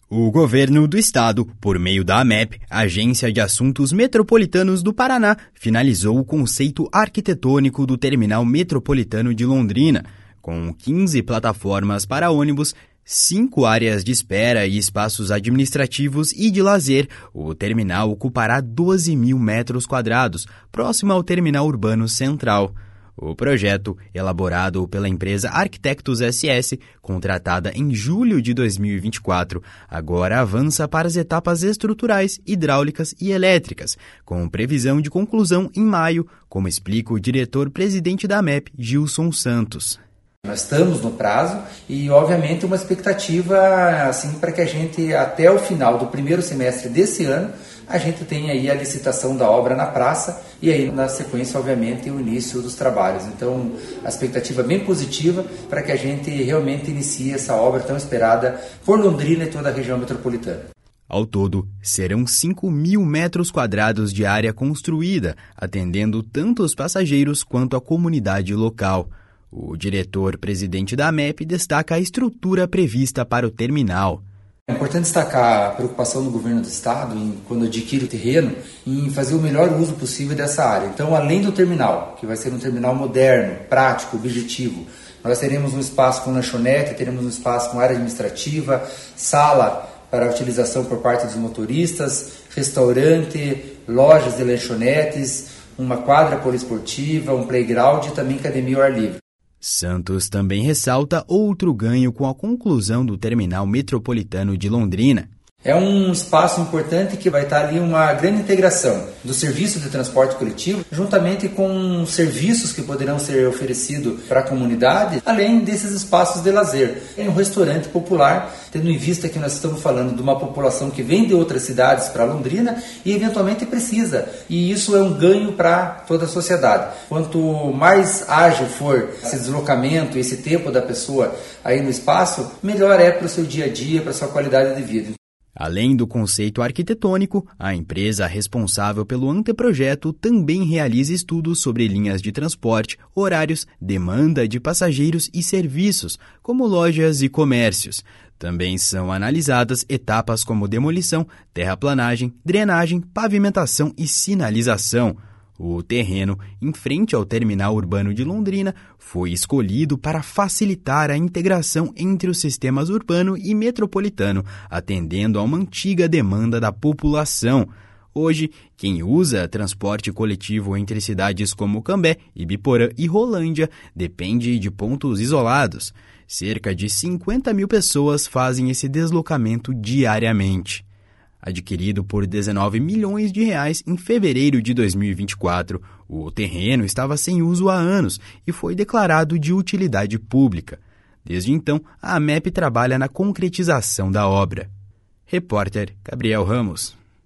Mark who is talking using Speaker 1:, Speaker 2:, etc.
Speaker 1: O governo do estado, por meio da AMEP, Agência de Assuntos Metropolitanos do Paraná, finalizou o conceito arquitetônico do Terminal Metropolitano de Londrina, com 15 plataformas para ônibus, 5 áreas de espera e espaços administrativos e de lazer. O terminal ocupará 12 mil metros quadrados, próximo ao terminal urbano central. O projeto, elaborado pela empresa Arquitectos SS, contratada em julho de 2024, agora avança para as etapas estruturais, hidráulicas e elétricas, com previsão de conclusão em maio, como explica o diretor-presidente da AMEP, Gilson Santos.
Speaker 2: Nós estamos no prazo e, obviamente, uma expectativa assim, para que a gente, até o final do primeiro semestre desse ano, a gente tenha aí a licitação da obra na praça e aí, na sequência, obviamente, o início dos trabalhos. Então, a expectativa é bem positiva para que a gente realmente inicie essa obra tão esperada por Londrina e toda a região metropolitana.
Speaker 1: Ao todo, serão 5 mil metros quadrados de área construída, atendendo tanto os passageiros quanto a comunidade local. O diretor-presidente da AMEP destaca a estrutura prevista para o terminal.
Speaker 2: É importante destacar a preocupação do governo do estado, quando adquire o terreno, em fazer o melhor uso possível dessa área. Então, além do terminal, que vai ser um terminal moderno, prático, objetivo, nós teremos um espaço com lanchonete, teremos um espaço com área administrativa, sala para utilização por parte dos motoristas, restaurante, lojas de lanchonetes, uma quadra poliesportiva, um playground e também academia ao ar livre.
Speaker 1: Santos também ressalta outro ganho com a conclusão do Terminal Metropolitano de Londrina.
Speaker 2: É um espaço importante que vai estar ali uma grande integração do serviço de transporte coletivo, juntamente com serviços que poderão ser oferecidos para a comunidade, além desses espaços de lazer. É um restaurante popular, tendo em vista que nós estamos falando de uma população que vem de outras cidades para Londrina e eventualmente precisa. E isso é um ganho para toda a sociedade. Quanto mais ágil for esse deslocamento, esse tempo da pessoa aí no espaço, melhor é para o seu dia a dia, para a sua qualidade de vida.
Speaker 1: Além do conceito arquitetônico, a empresa responsável pelo anteprojeto também realiza estudos sobre linhas de transporte, horários, demanda de passageiros e serviços, como lojas e comércios. Também são analisadas etapas como demolição, terraplanagem, drenagem, pavimentação e sinalização. O terreno, em frente ao terminal urbano de Londrina, foi escolhido para facilitar a integração entre os sistemas urbano e metropolitano, atendendo a uma antiga demanda da população. Hoje, quem usa transporte coletivo entre cidades como Cambé, Ibiporã e Rolândia depende de pontos isolados. Cerca de 50 mil pessoas fazem esse deslocamento diariamente. Adquirido por R$19 milhões em fevereiro de 2024, o terreno estava sem uso há anos e foi declarado de utilidade pública. Desde então, a AMEP trabalha na concretização da obra. Repórter Gabriel Ramos.